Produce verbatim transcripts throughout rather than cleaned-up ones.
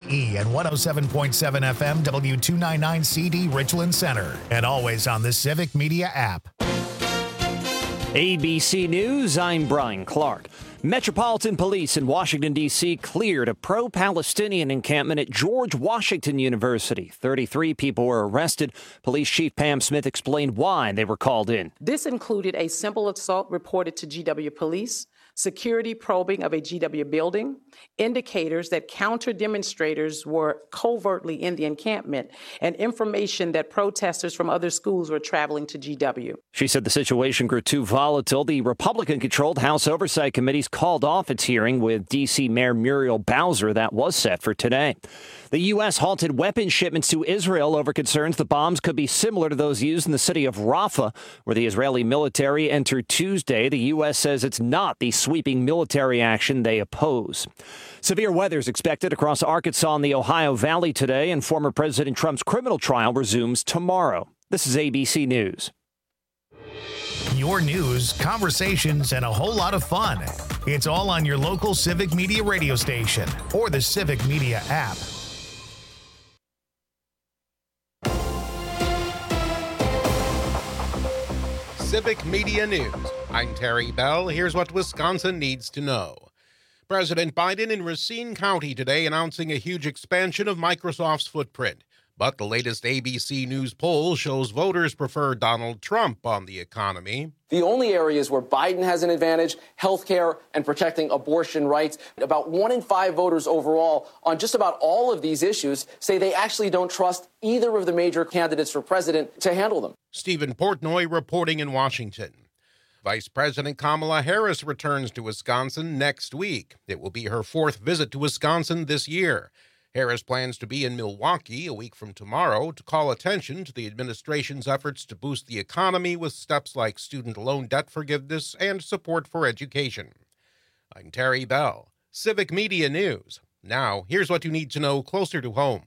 E and one oh seven point seven F M W two ninety-nine C D Richland Center. And always on the Civic Media app. A B C News, I'm Brian Clark. Metropolitan Police in Washington, D C cleared a pro-Palestinian encampment at George Washington University. thirty-three people were arrested. Police Chief Pam Smith explained why they were called in. This included a simple assault reported to G W Police, security probing of a G W building, indicators that counter-demonstrators were covertly in the encampment, and information that protesters from other schools were traveling to G W. She said the situation grew too volatile. The Republican-controlled House Oversight Committee's called off its hearing with D C Mayor Muriel Bowser that was set for today. The U S halted weapons shipments to Israel over concerns the bombs could be similar to those used in the city of Rafah, where the Israeli military entered Tuesday. The U S says it's not the sweeping military action they oppose. Severe weather is expected across Arkansas and the Ohio Valley today, and former President Trump's criminal trial resumes tomorrow. This is A B C News. Your news, conversations, and a whole lot of fun. It's all on your local Civic Media radio station or the Civic Media app. Civic Media News. I'm Terry Bell. Here's what Wisconsin needs to know. President Biden in Racine County today announcing a huge expansion of Microsoft's footprint. But the latest A B C News poll shows voters prefer Donald Trump on the economy. The only areas where Biden has an advantage, healthcare and protecting abortion rights. About one in five voters overall on just about all of these issues say they actually don't trust either of the major candidates for president to handle them. Stephen Portnoy reporting in Washington. Vice President Kamala Harris returns to Wisconsin next week. It will be her fourth visit to Wisconsin this year. Harris plans to be in Milwaukee a week from tomorrow to call attention to the administration's efforts to boost the economy with steps like student loan debt forgiveness and support for education. I'm Terry Bell, Civic Media News. Now, here's what you need to know closer to home.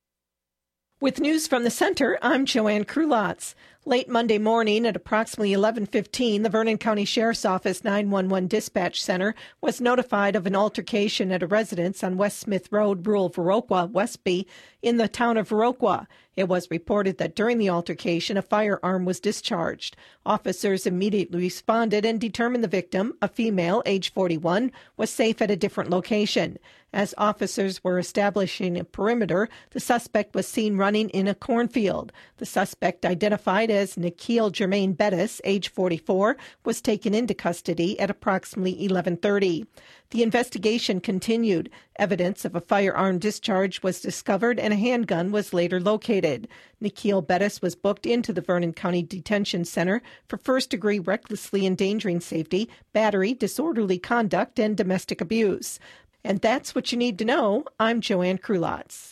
With news from the center, I'm Joanne Krulotz. Late Monday morning at approximately eleven fifteen, the Vernon County Sheriff's Office nine one one Dispatch Center was notified of an altercation at a residence on West Smith Road, rural Viroqua, Westby, in the town of Viroqua. It was reported that during the altercation, a firearm was discharged. Officers immediately responded and determined the victim, a female, age forty-one, was safe at a different location. As officers were establishing a perimeter, the suspect was seen running in a cornfield. The suspect, identified as Nikhil Jermaine Bettis, age forty-four, was taken into custody at approximately eleven thirty. The investigation continued. Evidence of a firearm discharge was discovered and a handgun was later located. Nikhil Bettis was booked into the Vernon County Detention Center for first-degree recklessly endangering safety, battery, disorderly conduct, and domestic abuse. And that's what you need to know. I'm Joanne Krulotz.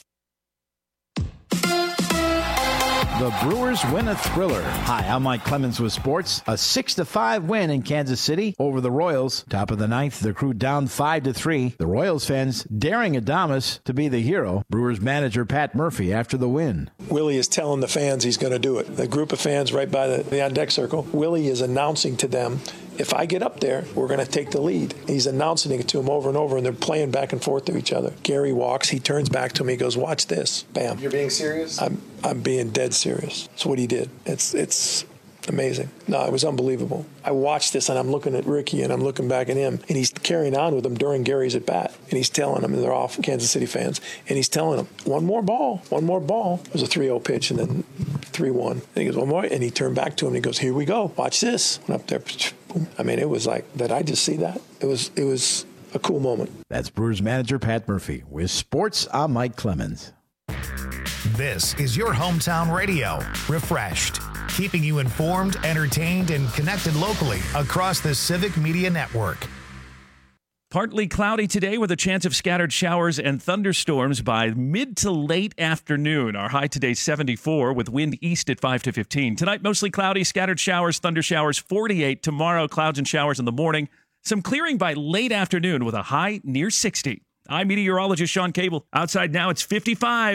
The Brewers win a thriller. Hi, I'm Mike Clemens with sports. A six to five win in Kansas City over the Royals. Top of the ninth, the Crew down five to three. The Royals fans daring Adames to be the hero. Brewers manager Pat Murphy after the win. Willie is telling the fans he's going to do it. The group of fans right by the, the on-deck circle, Willie is announcing to them, if I get up there, we're going to take the lead. He's announcing it to him over and over, and they're playing back and forth to each other. Gary walks. He turns back to me. He goes, watch this. Bam. You're being serious? I'm I'm being dead serious. That's what he did. It's it's amazing. No, it was unbelievable. I watched this, and I'm looking at Ricky, and I'm looking back at him, and he's carrying on with them during Gary's at bat, and he's telling them, and they're all Kansas City fans, and he's telling them, one more ball, one more ball. It was a three oh pitch, and then three one. And he goes, one more, and he turned back to him, and he goes, here we go. Watch this. Went up there. Boom. I mean, it was like, did I just see that? It was, it was a cool moment. That's Brewers manager Pat Murphy. With sports, I'm Mike Clemens. This is your hometown radio, Refreshed, keeping you informed, entertained, and connected locally across the Civic Media Network. Partly cloudy today with a chance of scattered showers and thunderstorms by mid to late afternoon. Our high today seventy-four with wind east at five to fifteen. Tonight mostly cloudy, scattered showers, thunder showers forty-eight. Tomorrow clouds and showers in the morning. Some clearing by late afternoon with a high near sixty. I'm meteorologist Sean Cable. Outside now it's fifty-five.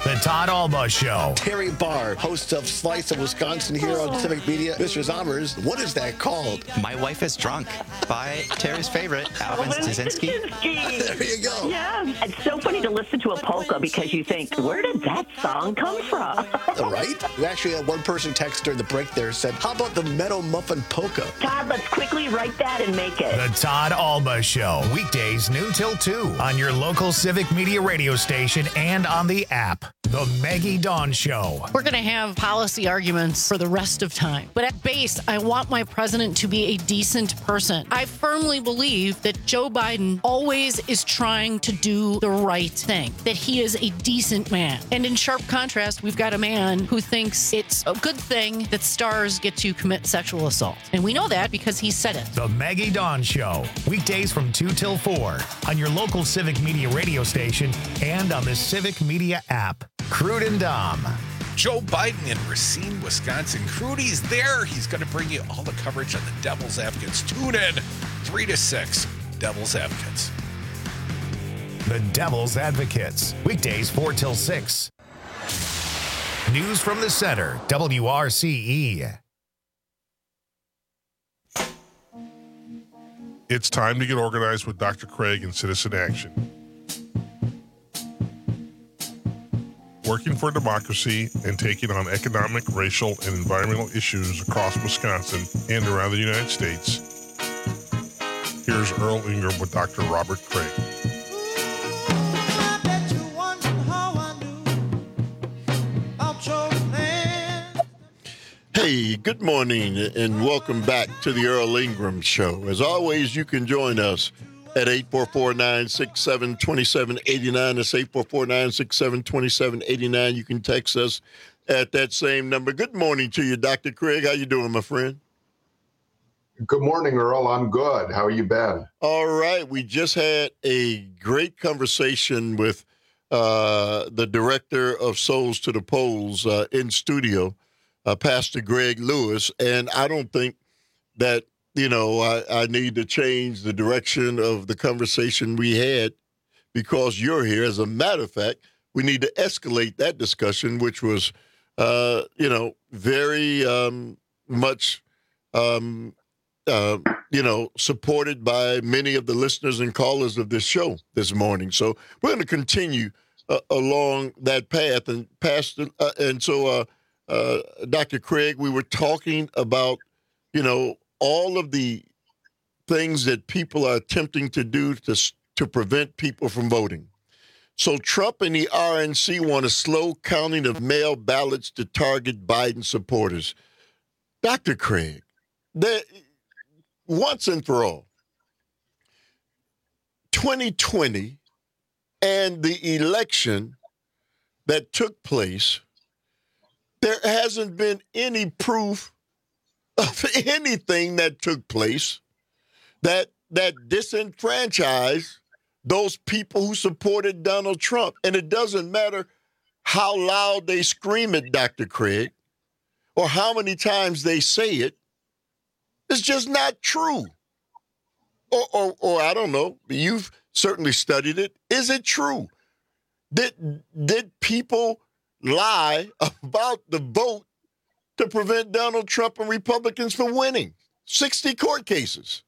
The Todd Alba Show. Terry Barr, host of Slice of Wisconsin here on Civic Media. Mister Zommers, what is that called? My Wife is Drunk by Terry's favorite, Alvin Staszynski. There you go. Yeah, it's so funny to listen to a polka because you think, where did that song come from? Right? We actually had one person text during the break there said, how about the Meadow Muffin Polka? Todd, let's quickly write that and make it. The Todd Alba Show. Weekdays noon till two on your local Civic Media radio station and on the app. The Maggie Dawn Show. We're going to have policy arguments for the rest of time. But at base, I want my president to be a decent person. I firmly believe that Joe Biden always is trying to do the right thing, that he is a decent man. And in sharp contrast, we've got a man who thinks it's a good thing that stars get to commit sexual assault. And we know that because he said it. The Maggie Dawn Show. Weekdays from two till four on your local Civic Media radio station and on the Civic Media app. Crude and Dom. Joe Biden in Racine, Wisconsin. Crudy's there. He's going to bring you all the coverage on the Devil's Advocates. Tune in three to six. Devil's Advocates. The Devil's Advocates. Weekdays four till six. News from the Center. W R C E. It's time to get organized with Doctor Craig and Citizen Action. Working for democracy and taking on economic, racial, and environmental issues across Wisconsin and around the United States. Here's Earl Ingram with Doctor Robert Craig. Hey, good morning and welcome back to the Earl Ingram Show. As always, you can join us at eight four four, nine six seven, two seven eight nine. That's eight four four, nine six seven, two seven eight nine. You can text us at that same number. Good morning to you, Doctor Craig. How you doing, my friend? Good morning, Earl. I'm good. How you been? All right. We just had a great conversation with uh, the director of Souls to the Polls uh, in studio, uh, Pastor Greg Lewis, and I don't think that You know, I, I need to change the direction of the conversation we had because you're here. As a matter of fact, we need to escalate that discussion, which was, uh, you know, very um, much, um, uh, you know, supported by many of the listeners and callers of this show this morning. So we're going to continue uh, along that path. And, Pastor, uh, and so, uh, uh, Doctor Craig, we were talking about, you know, all of the things that people are attempting to do to, to prevent people from voting. So Trump and the R N C want a slow counting of mail ballots to target Biden supporters. Doctor Craig, that once and for all, twenty twenty and the election that took place, there hasn't been any proof of anything that took place that that disenfranchised those people who supported Donald Trump. And it doesn't matter how loud they scream it, Doctor Craig, or how many times they say it. It's just not true. Or, or, or I don't know, you've certainly studied it. Is it true? Did, did people lie about the vote to prevent Donald Trump and Republicans from winning? sixty court cases.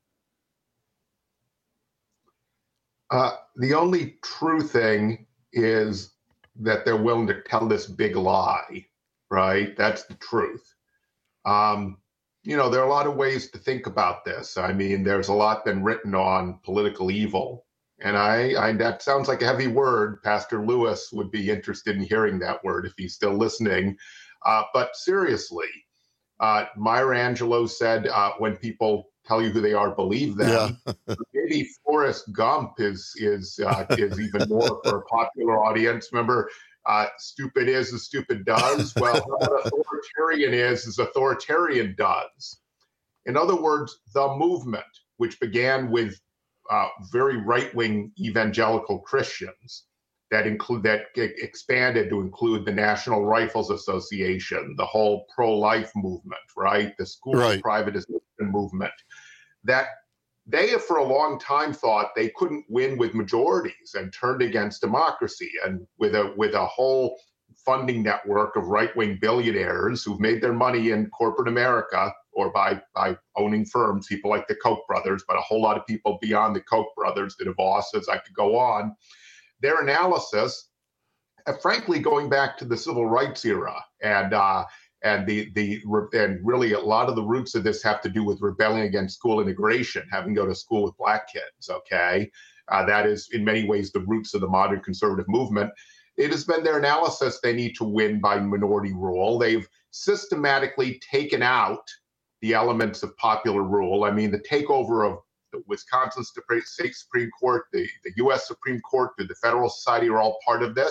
Uh, the only true thing is that they're willing to tell this big lie, right? That's the truth. Um, you know, there are a lot of ways to think about this. I mean, there's a lot been written on political evil. And I, I that sounds like a heavy word. Pastor Lewis would be interested in hearing that word if he's still listening. Uh, but seriously, uh, Myra Angelou said, uh, when people tell you who they are, believe them. Yeah. Maybe Forrest Gump is is uh, is even more for a popular audience. Remember, uh, stupid is as stupid does. Well, what authoritarian is as authoritarian does. In other words, the movement, which began with uh, very right-wing evangelical Christians, that include that expanded to include the National Rifles Association, the whole pro-life movement, right? The school right. privatization movement, that they have for a long time thought they couldn't win with majorities and turned against democracy, and with a with a whole funding network of right-wing billionaires who've made their money in corporate America or by, by owning firms, people like the Koch brothers, but a whole lot of people beyond the Koch brothers, the DeVosses, I could go on. Their analysis, uh, frankly, going back to the civil rights era, and uh, and the the and really a lot of the roots of this have to do with rebelling against school integration, having to go to school with black kids. Okay, uh, that is in many ways the roots of the modern conservative movement. It has been their analysis they need to win by minority rule. They've systematically taken out the elements of popular rule. I mean, the takeover of the Wisconsin State Supreme Court, the, the U S Supreme Court, the Federal Society are all part of this.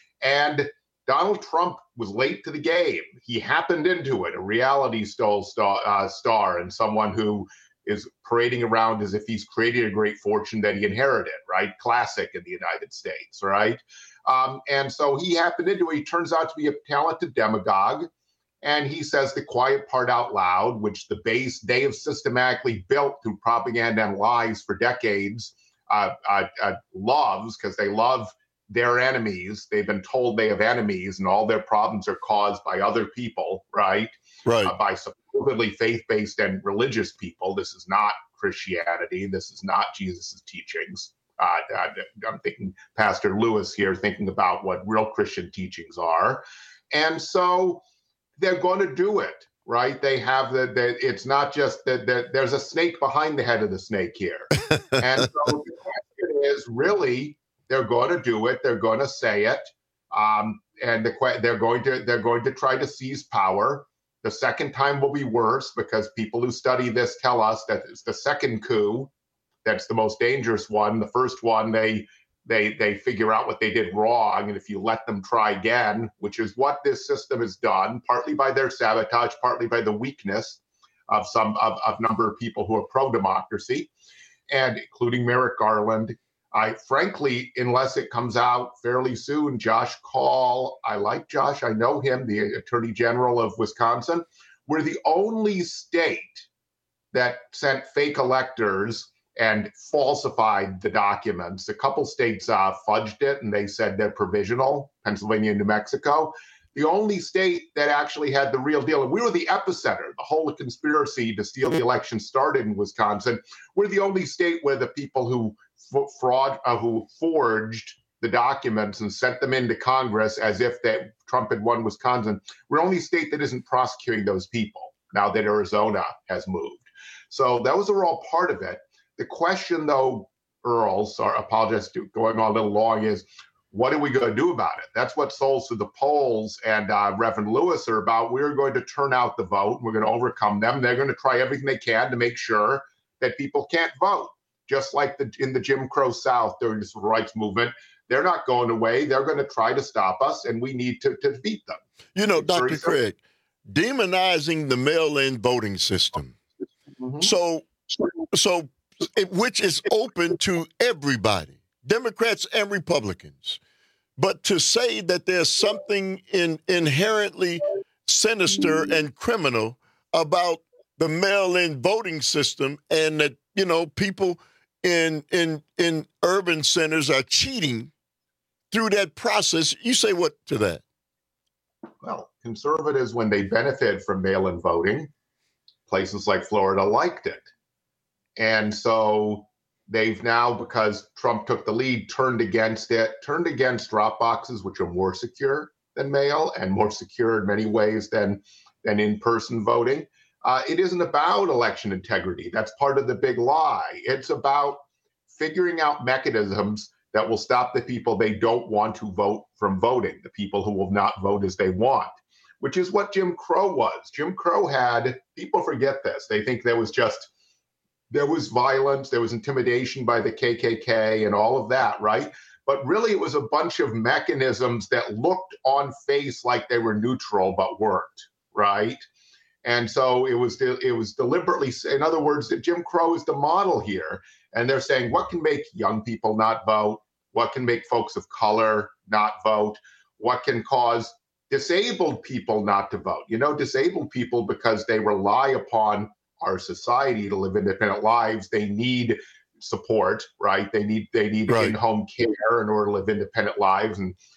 And Donald Trump was late to the game. He happened into it, a reality star, uh, star and someone who is parading around as if he's created a great fortune that he inherited, right? Classic in the United States, right? Um, and so he happened into it. He turns out to be a talented demagogue. And he says the quiet part out loud, which the base they have systematically built through propaganda and lies for decades, uh, uh, uh, loves, because they love their enemies. They've been told they have enemies and all their problems are caused by other people, right? Right. Uh, by supposedly faith-based and religious people. This is not Christianity. This is not Jesus's teachings. Uh, I'm thinking Pastor Lewis here, thinking about what real Christian teachings are. And so they're going to do it, right? They have the, the it's not just that the, there's a snake behind the head of the snake here. And so the question is really, they're going to do it. They're going to say it. Um, and the, they're going to they're going to try to seize power. The second time will be worse because people who study this tell us that it's the second coup that's the most dangerous one. The first one, they They they figure out what they did wrong, and if you let them try again, which is what this system has done, partly by their sabotage, partly by the weakness of some of a number of people who are pro-democracy, and including Merrick Garland. I frankly, unless it comes out fairly soon, Josh Kaul, I like Josh, I know him, the Attorney General of Wisconsin. We're the only state that sent fake electors and falsified the documents. A couple states uh, fudged it and they said they're provisional, Pennsylvania and New Mexico. The only state that actually had the real deal, and we were the epicenter, the whole conspiracy to steal the election started in Wisconsin. We're the only state where the people who f- fraud, uh, who forged the documents and sent them into Congress as if that Trump had won Wisconsin, we're the only state that isn't prosecuting those people now that Arizona has moved. So those are all part of it. The question, though, Earl, sorry, I apologize for going on a little long, is what are we going to do about it? That's what Souls to the Polls and uh, Reverend Lewis are about. We're going to turn out the vote. We're going to overcome them. They're going to try everything they can to make sure that people can't vote, just like the, in the Jim Crow South during the civil rights movement. They're not going away. They're going to try to stop us, and we need to, to defeat them. You know, Doctor Craig, demonizing the mail-in voting system. Mm-hmm. So, so. It, which is open to everybody, Democrats and Republicans. But to say that there's something in, inherently sinister and criminal about the mail-in voting system and that, you know, people in in in urban centers are cheating through that process, you say what to that? Well, conservatives, when they benefit from mail-in voting, places like Florida liked it. And so they've now, because Trump took the lead, turned against it, turned against drop boxes, which are more secure than mail and more secure in many ways than, than in-person voting. Uh, it isn't about election integrity. That's part of the big lie. It's about figuring out mechanisms that will stop the people they don't want to vote from voting, the people who will not vote as they want, which is what Jim Crow was. Jim Crow had, people forget this, they think there was just There was violence, there was intimidation by the K K K and all of that, right? But really it was a bunch of mechanisms that looked on face like they were neutral but weren't, right? And so it was it was deliberately, in other words, Jim Crow is the model here. And they're saying, what can make young people not vote? What can make folks of color not vote? What can cause disabled people not to vote? You know, disabled people, because they rely upon our society to live independent lives, they need support, right? They need they need right. in-home care in order to live independent lives. And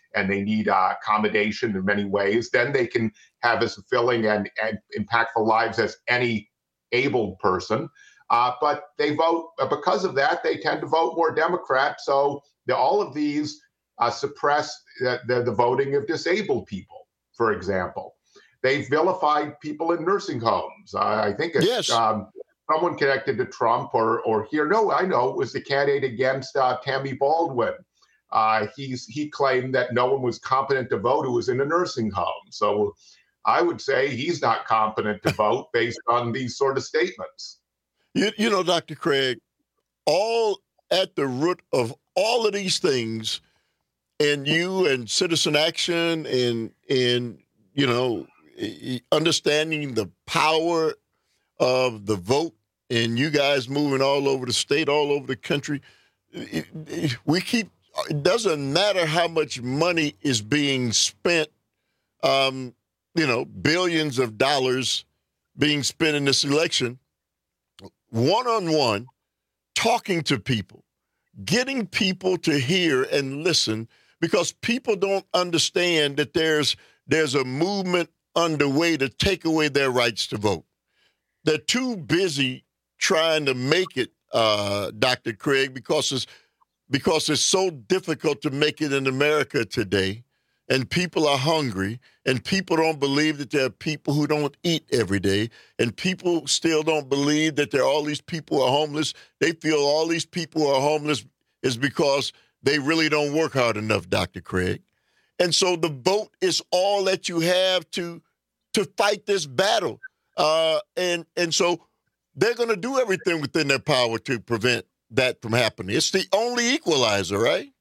and they need uh, accommodation in many ways, then they can have as fulfilling and, and impactful lives as any able person. Uh, but they vote, uh, because of that, they tend to vote more Democrat. So the, all of these uh, suppress the, the, the voting of disabled people, for example. They've vilified people in nursing homes. Uh, I think it's yes. um, someone connected to Trump or or here. No, I know it was the candidate against uh, Tammy Baldwin. Uh, he's he claimed that no one was competent to vote who was in a nursing home. So I would say he's not competent to vote based on these sort of statements. You, you know, Doctor Craig, all at the root of all of these things, and you and Citizen Action and and you know, understanding the power of the vote, and you guys moving all over the state, all over the country, it, it, we keep. It doesn't matter how much money is being spent, um, you know, billions of dollars being spent in this election, one-on-one, talking to people, getting people to hear and listen, because people don't understand that there's there's a movement underway to take away their rights to vote. They're too busy trying to make it, uh, Doctor Craig, because it's because it's so difficult to make it in America today, and people are hungry, and people don't believe that there are people who don't eat every day, and people still don't believe that there are all these people who are homeless. They feel all these people who are homeless is because they really don't work hard enough, Doctor Craig. And so the vote is all that you have to to fight this battle. Uh, and, and so they're going to do everything within their power to prevent that from happening. It's the only equalizer, right?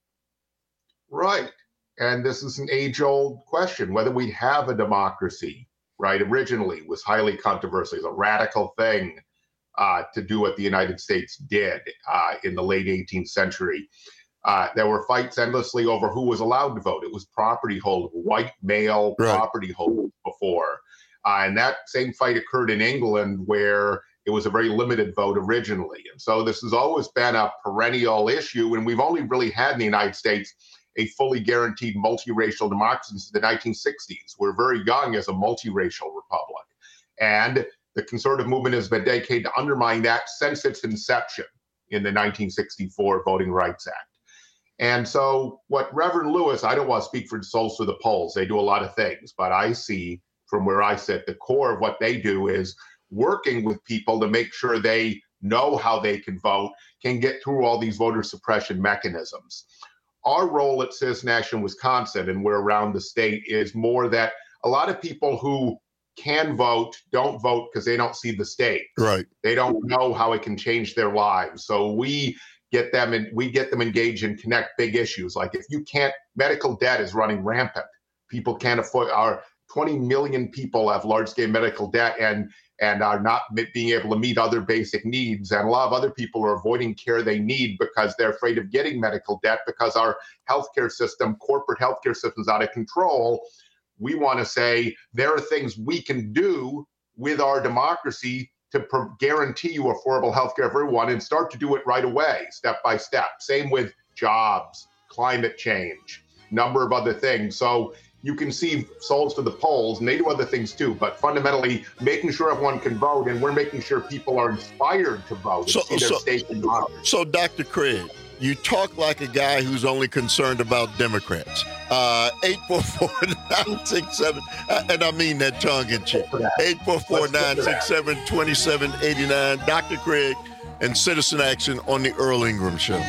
Right. And this is an age-old question, whether we have a democracy, right? Originally was highly controversial. It was a radical thing uh, to do what the United States did uh, in the late eighteenth century. Uh, there were fights endlessly over who was allowed to vote. It was property holders, white male right. property holders before. Uh, and that same fight occurred in England, where it was a very limited vote originally. And so this has always been a perennial issue, and we've only really had in the United States a fully guaranteed multiracial democracy since the nineteen sixties. We're very young as a multiracial republic. And the conservative movement has been dedicated to undermine that since its inception in the nineteen sixty-four Voting Rights Act. And so what Reverend Lewis, I don't want to speak for Souls to the Polls, they do a lot of things, but I see from where I sit, the core of what they do is working with people to make sure they know how they can vote, can get through all these voter suppression mechanisms. Our role at Citizen Action Wisconsin, and we're around the state, is more that a lot of people who can vote don't vote because they don't see the state. Right. They don't know how it can change their lives. So we get them and we get them engaged and connect big issues. Like if you can't, medical debt is running rampant. People can't afford, our twenty million people have large scale medical debt and and are not being able to meet other basic needs. And a lot of other people are avoiding care they need because they're afraid of getting medical debt because our healthcare system, corporate healthcare system is out of control. We want to say there are things we can do with our democracy to pro- guarantee you affordable healthcare for everyone and start to do it right away, step by step. Same with jobs, climate change, number of other things. So you can see Souls to the Polls, and they do other things too, but fundamentally making sure everyone can vote, and we're making sure people are inspired to vote so, and see their so, state in honor. So, Doctor Craig, you talk like a guy who's only concerned about Democrats. Uh, eight four four, nine six seven, and I mean that tongue in cheek, eight four four, nine six seven, two seven eight nine. Doctor Craig and Citizen Action on the Earl Ingram Show.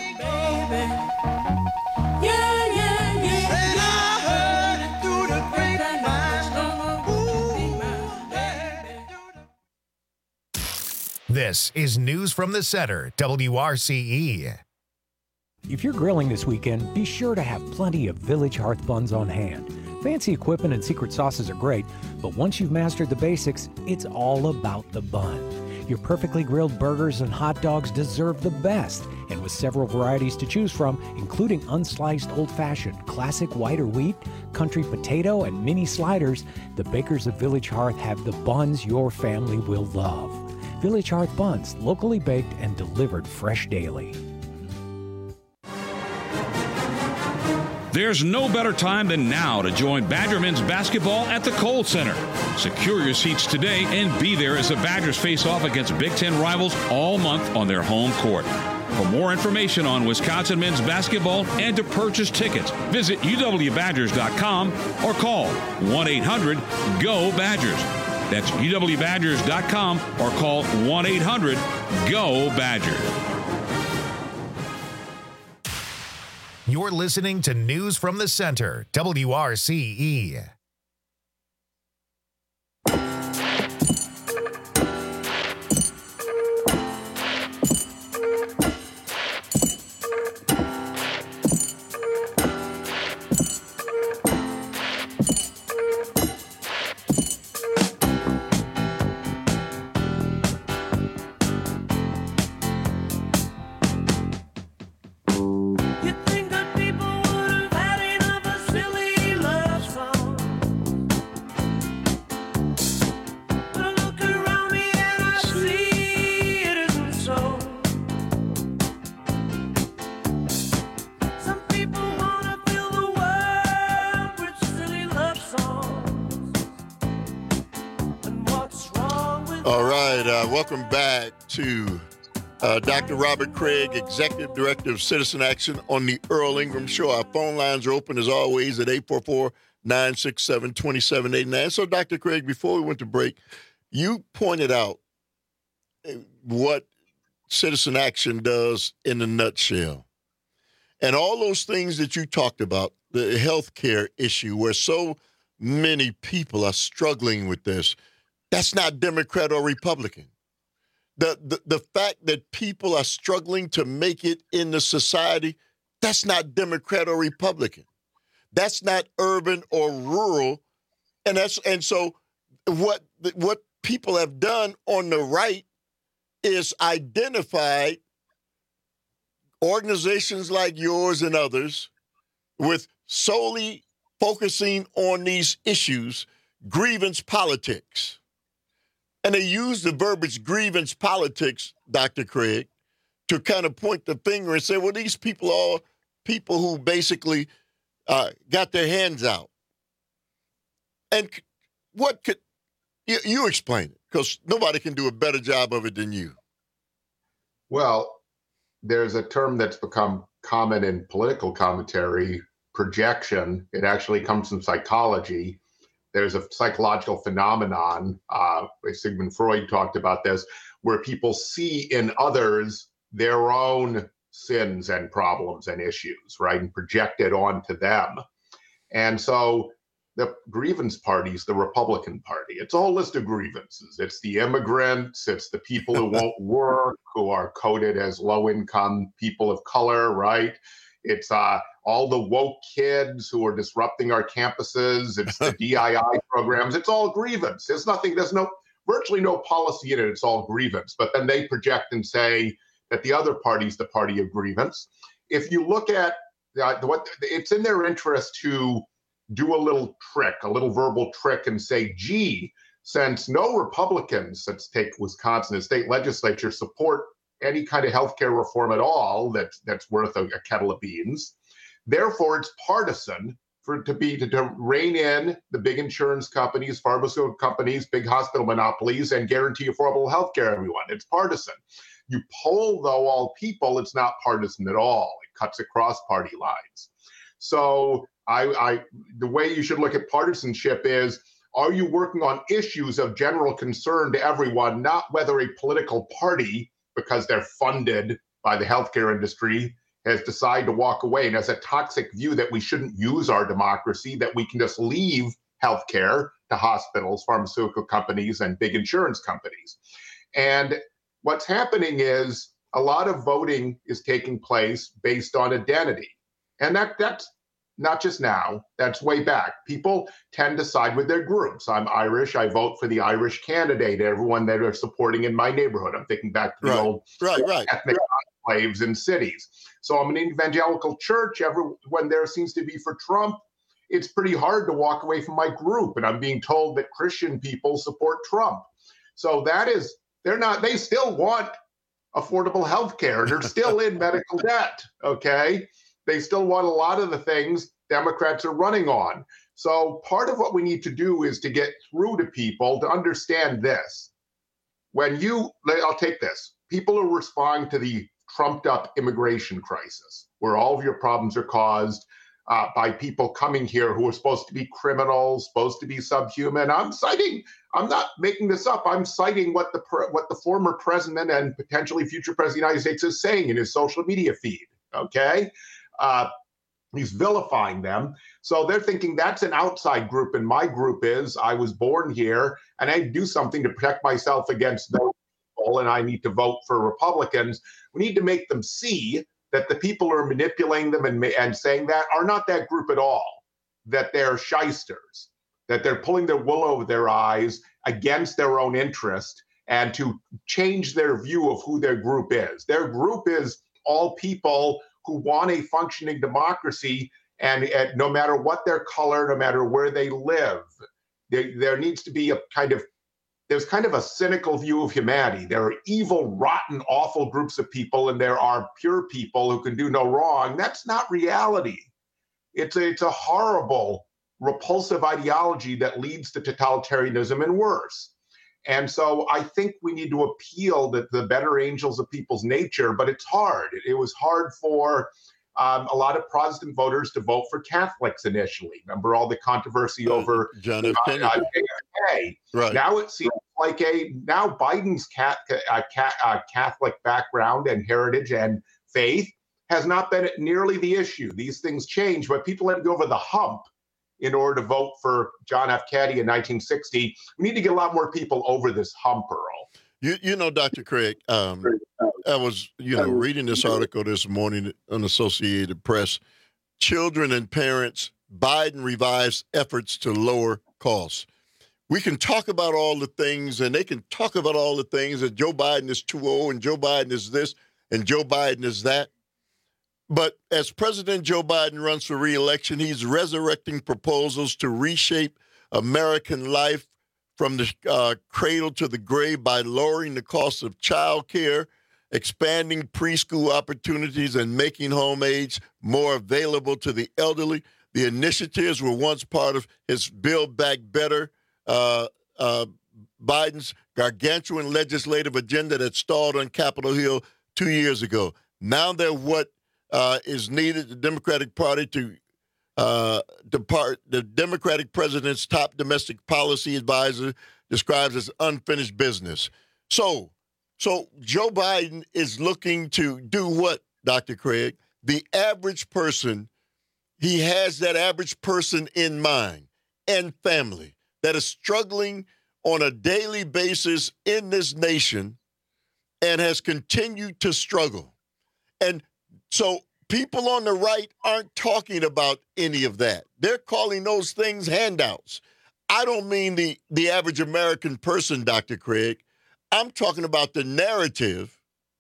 This is News from the Center, W R C E. If you're grilling this weekend, be sure to have plenty of Village Hearth buns on hand. Fancy equipment and secret sauces are great, but once you've mastered the basics, it's all about the bun. Your perfectly grilled burgers and hot dogs deserve the best, and with several varieties to choose from, including unsliced old-fashioned, classic white or wheat, country potato, and mini sliders, the bakers of Village Hearth have the buns your family will love. Village Hearth buns, locally baked and delivered fresh daily. There's no better time than now to join Badger men's basketball at the Kohl Center. Secure your seats today and be there as the Badgers face off against Big Ten rivals all month on their home court. For more information on Wisconsin men's basketball and to purchase tickets, visit U W Badgers dot com or call one eight hundred G O Badgers. That's U W Badgers dot com or call one eight hundred G O Badgers. You're listening to News from the Center, W R C E. Welcome back to uh, Doctor Robert Craig, Executive Director of Citizen Action on the Earl Ingram Show. Our phone lines are open as always at eight four four, nine six seven, two seven eight nine. So, Doctor Craig, before we went to break, you pointed out what Citizen Action does in a nutshell. And all those things that you talked about, the health care issue, where so many people are struggling with this, that's not Democrat or Republican. The, the the fact that people are struggling to make it in the society, that's not Democrat or Republican. That's not urban or rural. And that's and so what what people have done on the right is identified organizations like yours and others with solely focusing on these issues, grievance politics. And they use the verbiage grievance politics, Doctor Craig, to kind of point the finger and say, well, these people are people who basically uh, got their hands out. And what could, you, you explain it, because nobody can do a better job of it than you. Well, there's a term that's become common in political commentary, projection. It actually comes from psychology. There's a psychological phenomenon, uh, Sigmund Freud talked about this, where people see in others their own sins and problems and issues, right, and project it onto them. And so the grievance parties, the Republican Party, it's a whole list of grievances. It's the immigrants, it's the people who won't work, who are coded as low-income people of color, right? It's uh, all the woke kids who are disrupting our campuses. It's the D I I programs. It's all grievance. There's nothing, there's no, virtually no policy in it. It's all grievance. But then they project and say that the other party's the party of grievance. If you look at uh, what, it's in their interest to do a little trick, a little verbal trick and say, gee, since no Republicans, let's take Wisconsin, the state legislature, support any kind of healthcare reform at all that's that's worth a, a kettle of beans. Therefore, it's partisan for it to be to, to rein in the big insurance companies, pharmaceutical companies, big hospital monopolies, and guarantee affordable healthcare to everyone. It's partisan. You poll, though, all people, it's not partisan at all. It cuts across party lines. So I, I the way you should look at partisanship is, are you working on issues of general concern to everyone, not whether a political party, because they're funded by the healthcare industry, has decided to walk away and has a toxic view that we shouldn't use our democracy, that we can just leave healthcare to hospitals, pharmaceutical companies, and big insurance companies. And what's happening is a lot of voting is taking place based on identity. And that that's not just now, that's way back. People tend to side with their groups. I'm Irish, I vote for the Irish candidate, everyone that are supporting in my neighborhood. I'm thinking back to right. the old right, right. ethnic enclaves in cities. So I'm an evangelical church, everyone there seems to be for Trump. It's pretty hard to walk away from my group, and I'm being told that Christian people support Trump. So that is, they're not, they still want affordable health care. They're still in medical debt, okay? They still want a lot of the things Democrats are running on. So part of what we need to do is to get through to people to understand this. When you, I'll take this, people are responding to the trumped up immigration crisis, where all of your problems are caused uh, by people coming here who are supposed to be criminals, supposed to be subhuman. I'm citing, I'm not making this up. I'm citing what the what the former president and potentially future president of the United States is saying in his social media feed, okay? Uh, he's vilifying them. So they're thinking that's an outside group, and my group is, I was born here, and I do something to protect myself against those people, and I need to vote for Republicans. We need to make them see that the people who are manipulating them and, and saying that are not that group at all, that they're shysters, that they're pulling their wool over their eyes against their own interest and to change their view of who their group is. Their group is all people who want a functioning democracy, and, and no matter what their color, no matter where they live, there, there needs to be a kind of, there's kind of a cynical view of humanity. There are evil, rotten, awful groups of people, and there are pure people who can do no wrong. That's not reality. It's a, it's a horrible, repulsive ideology that leads to totalitarianism and worse. And so I think we need to appeal to the better angels of people's nature, but it's hard. It, it was hard for um, a lot of Protestant voters to vote for Catholics initially. Remember all the controversy over John F. Kennedy. Uh, Kennedy. Right. Now it seems like a, now Biden's cat, uh, cat, uh, Catholic background and heritage and faith has not been nearly the issue. These things change, but people had to go over the hump in order to vote for John F. Kennedy in nineteen sixty. We need to get a lot more people over this hump, Earl. You, you know, Doctor Craig, um, I was, you know, reading this article this morning on Associated Press. Children and parents, Biden revives efforts to lower costs. We can talk about all the things, and they can talk about all the things that Joe Biden is too old, and Joe Biden is this, and Joe Biden is that. But as President Joe Biden runs for re-election, he's resurrecting proposals to reshape American life from the uh, cradle to the grave by lowering the cost of child care, expanding preschool opportunities, and making home aids more available to the elderly. The initiatives were once part of his Build Back Better, uh, uh, Biden's gargantuan legislative agenda that stalled on Capitol Hill two years ago. Now they're what Uh, is needed. The Democratic Party to uh, depart. The Democratic president's top domestic policy advisor describes as unfinished business. So, so Joe Biden is looking to do what, Doctor Craig? The average person, he has that average person in mind and family that is struggling on a daily basis in this nation and has continued to struggle. And so people on the right aren't talking about any of that. They're calling those things handouts. I don't mean the, the average American person, Doctor Craig. I'm talking about the narrative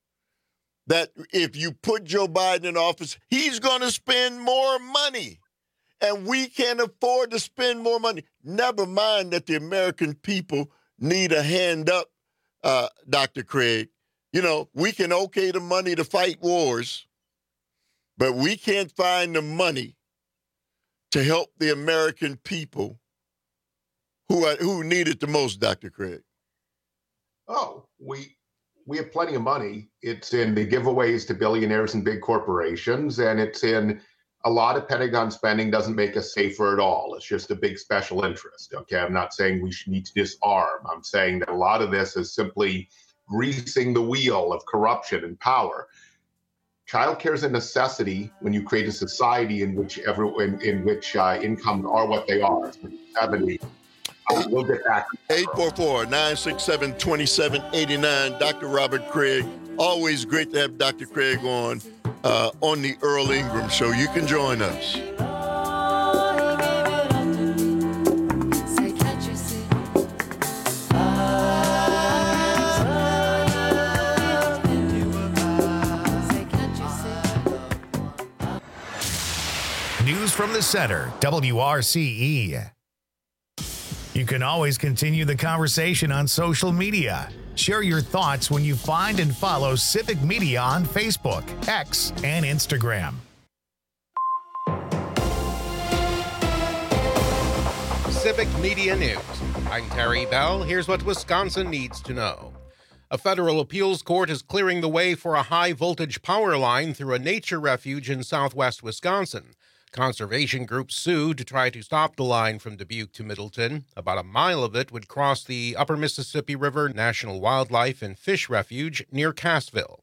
that if you put Joe Biden in office, he's going to spend more money. And we can't afford to spend more money. Never mind that the American people need a hand up, uh, Doctor Craig. You know, we can okay the money to fight wars, but we can't find the money to help the American people who are, who need it the most, Doctor Craig. Oh, we we have plenty of money. It's in the giveaways to billionaires and big corporations, and it's in a lot of Pentagon spending doesn't make us safer at all. It's just a big special interest. Okay, I'm not saying we should need to disarm. I'm saying that a lot of this is simply greasing the wheel of corruption and power. Childcare is a necessity when you create a society in which every in, in which uh, incomes are what they are. seventy. Uh, we'll get back. eight four four, nine six seven, two seven eight nine. Doctor Robert Craig. Always great to have Doctor Craig on uh, on the Earl Ingram Show. You can join us. News from the center, W R C E. You can always continue the conversation on social media. Share your thoughts when you find and follow Civic Media on Facebook, X, and Instagram. Civic Media News. I'm Terry Bell. Here's what Wisconsin needs to know. A federal appeals court is clearing the way for a high-voltage power line through a nature refuge in southwest Wisconsin. Conservation groups sued to try to stop the line from Dubuque to Middleton. About a mile of it would cross the Upper Mississippi River National Wildlife and Fish Refuge near Cassville.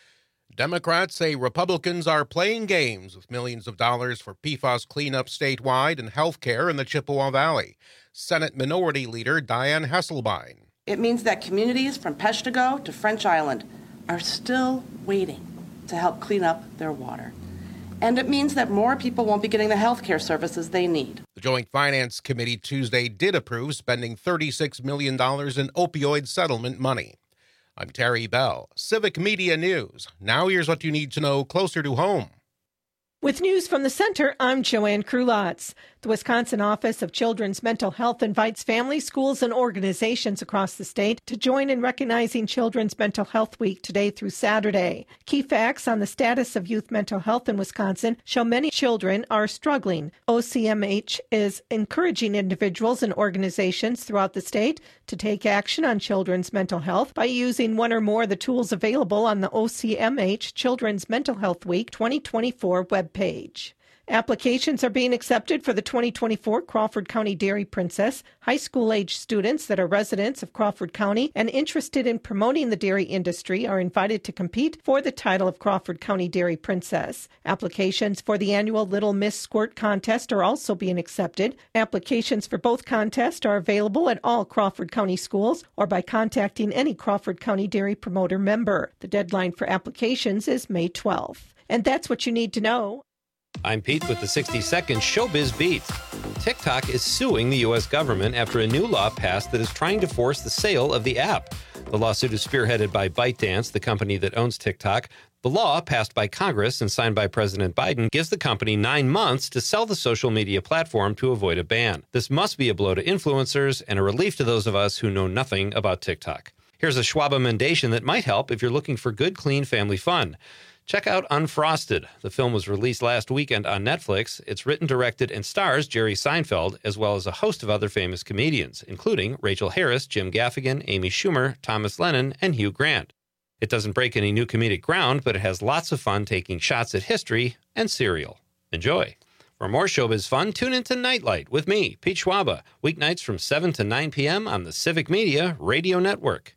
Democrats say Republicans are playing games with millions of dollars for P FAS cleanup statewide and health care in the Chippewa Valley. Senate Minority Leader Diane Hesselbein. It means that communities from Peshtigo to French Island are still waiting to help clean up their water. And it means that more people won't be getting the health care services they need. The Joint Finance Committee Tuesday did approve spending thirty-six million dollars in opioid settlement money. I'm Terry Bell, Civic Media News. Now here's what you need to know closer to home. With news from the center, I'm Joanne Krulotz. The Wisconsin Office of Children's Mental Health invites families, schools, and organizations across the state to join in recognizing Children's Mental Health Week today through Saturday. Key facts on the status of youth mental health in Wisconsin show many children are struggling. O C M H is encouraging individuals and organizations throughout the state to take action on children's mental health by using one or more of the tools available on the O C M H Children's Mental Health Week twenty twenty-four webpage. Applications are being accepted for the twenty twenty-four Crawford County Dairy Princess. High school-age students that are residents of Crawford County and interested in promoting the dairy industry are invited to compete for the title of Crawford County Dairy Princess. Applications for the annual Little Miss Squirt contest are also being accepted. Applications for both contests are available at all Crawford County schools or by contacting any Crawford County Dairy Promoter member. The deadline for applications is May twelfth. And that's what you need to know. I'm Pete with the sixty second Showbiz Beat. TikTok is suing the U S government after a new law passed that is trying to force the sale of the app. The lawsuit is spearheaded by ByteDance, the company that owns TikTok. The law, passed by Congress and signed by President Biden, gives the company nine months to sell the social media platform to avoid a ban. This must be a blow to influencers and a relief to those of us who know nothing about TikTok. Here's a Schwab amendation that might help if you're looking for good, clean family fun. Check out Unfrosted. The film was released last weekend on Netflix. It's written, directed, and stars Jerry Seinfeld, as well as a host of other famous comedians, including Rachel Harris, Jim Gaffigan, Amy Schumer, Thomas Lennon, and Hugh Grant. It doesn't break any new comedic ground, but it has lots of fun taking shots at history and cereal. Enjoy. For more showbiz fun, tune into Nightlight with me, Pete Schwaba, weeknights from seven to nine p.m. on the Civic Media Radio Network.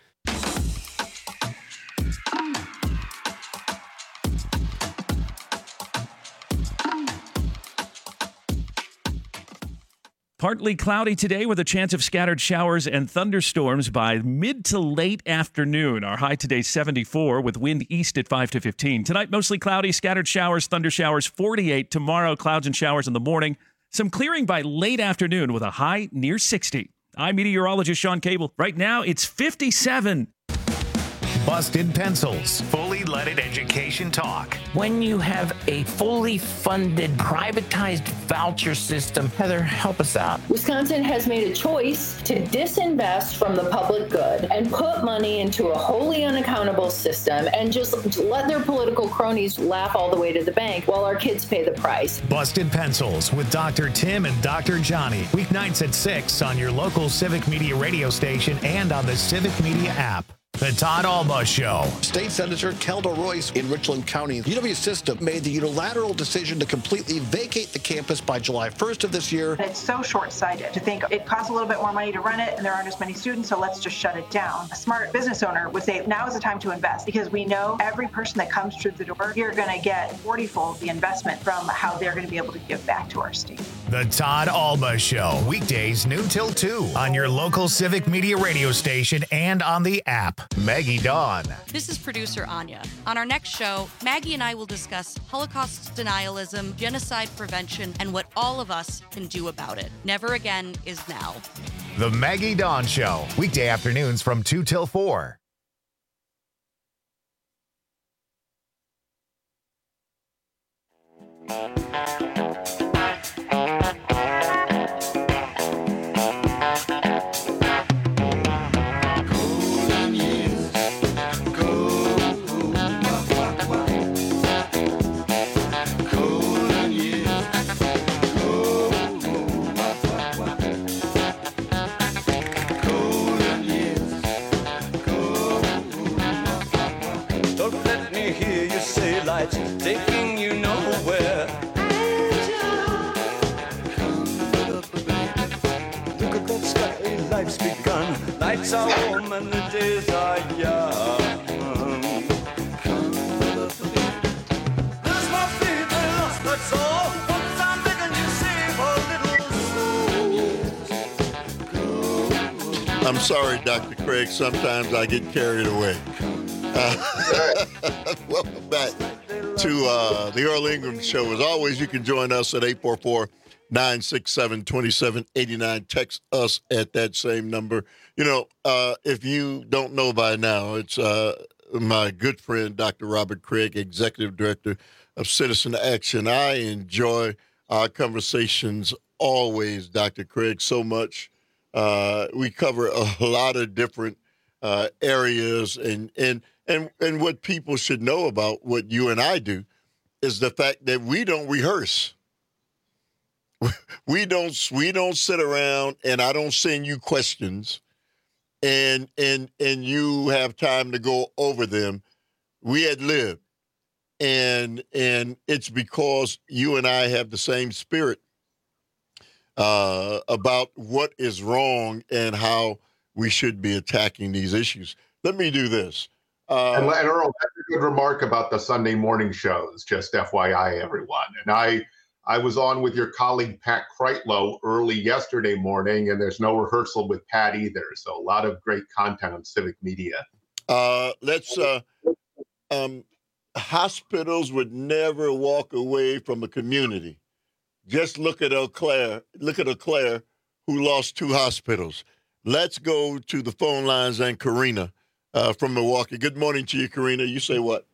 Partly cloudy today with a chance of scattered showers and thunderstorms by mid to late afternoon. Our high today seventy-four with wind east at five to fifteen. Tonight mostly cloudy, scattered showers, thunder showers forty-eight. Tomorrow clouds and showers in the morning. Some clearing by late afternoon with a high near sixty. I'm meteorologist Sean Cable. Right now it's fifty-seven. Busted Pencils, fully leaded education talk. When you have a fully funded, privatized voucher system, Heather, help us out. Wisconsin has made a choice to disinvest from the public good and put money into a wholly unaccountable system and just let their political cronies laugh all the way to the bank while our kids pay the price. Busted Pencils with Doctor Tim and Doctor Johnny. Weeknights at six on your local Civic Media radio station and on the Civic Media app. The Todd Alba Show. State Senator Kelda Royce in Richland County. U W System made the unilateral decision to completely vacate the campus by July first of this year. It's so short-sighted to think it costs a little bit more money to run it and there aren't as many students, so let's just shut it down. A smart business owner would say now is the time to invest because we know every person that comes through the door, you're going to get forty-fold the investment from how they're going to be able to give back to our state. The Todd Alba Show. Weekdays noon till two on your local Civic Media radio station and on the app. Maggie Dawn. This is producer Anya. On our next show, Maggie and I will discuss Holocaust denialism, genocide prevention, and what all of us can do about it. Never again is now. The Maggie Dawn Show. Weekday afternoons from two till four. look up, sky, life's begun. Nights are warm and the days are young. Lose my feet, I lost my soul. Once I'm begging you, save our little souls. I'm sorry, Doctor Craig. Sometimes I get carried away. Uh, welcome back to uh, the Earl Ingram Show. As always, you can join us at eight four four, nine six seven, two seven eight nine. Text us at that same number. You know, uh, if you don't know by now, it's uh, my good friend, Doctor Robert Craig, Executive Director of Citizen Action. I enjoy our conversations always, Doctor Craig, so much. Uh, we cover a lot of different uh, areas, and, and and and what people should know about what you and I do is the fact that we don't rehearse. We don't we don't sit around, and I don't send you questions, and and and you have time to go over them. We ad lib, and and it's because you and I have the same spirit uh, about what is wrong and how we should be attacking these issues. Let me do this. Uh, and, and Earl, that's a good remark about the Sunday morning shows, just F Y I, everyone. And I I was on with your colleague, Pat Kreitlow, early yesterday morning, and there's no rehearsal with Pat either. So a lot of great content on civic media. Uh, let's, uh, um, hospitals would never walk away from a community. Just look at Eau Claire, look at Eau Claire, who lost two hospitals. Let's go to the phone lines and Karina uh, from Milwaukee. Good morning to you, Karina. You say what?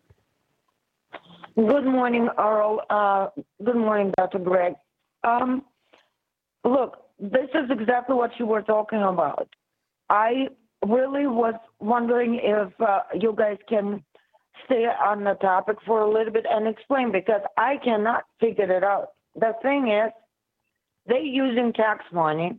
Good morning, Earl. Uh, good morning, Doctor Greg. Um, look, this is exactly what you were talking about. I really was wondering if uh, you guys can stay on the topic for a little bit and explain, because I cannot figure it out. The thing is, they're using tax money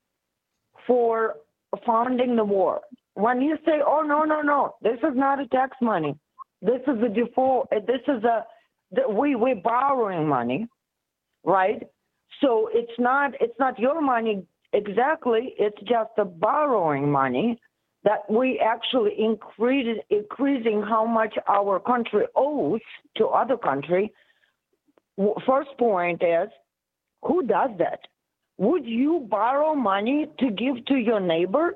for funding the war. When you say, oh, no, no, no, this is not a tax money. This is a default. This is a, we, we're borrowing money, right? So it's not, it's not your money exactly. It's just a borrowing money that we actually increase, increasing how much our country owes to other country. First point is, who does that? Would you borrow money to give to your neighbor?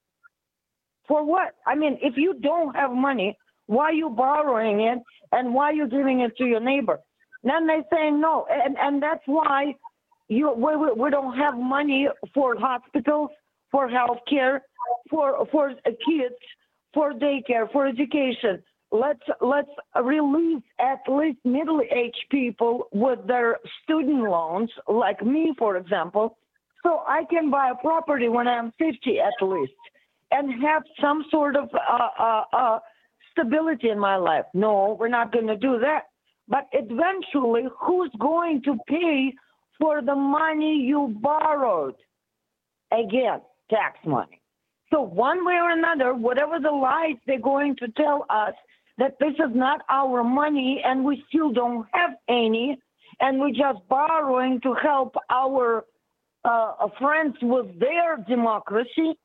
For what? I mean, if you don't have money, why are you borrowing it and why are you giving it to your neighbor? Then they say no. And, and that's why you we, we don't have money for hospitals, for health care, for, for kids, for daycare, for education. Let's let's release at least middle-aged people with their student loans, like me, for example, so I can buy a property when I'm fifty at least and have some sort of uh, uh, uh, stability in my life. No, we're not going to do that. But eventually, who's going to pay for the money you borrowed? Again, tax money. So one way or another, whatever the lies they're going to tell us, that this is not our money and we still don't have any, and we're just borrowing to help our uh, friends with their democracy.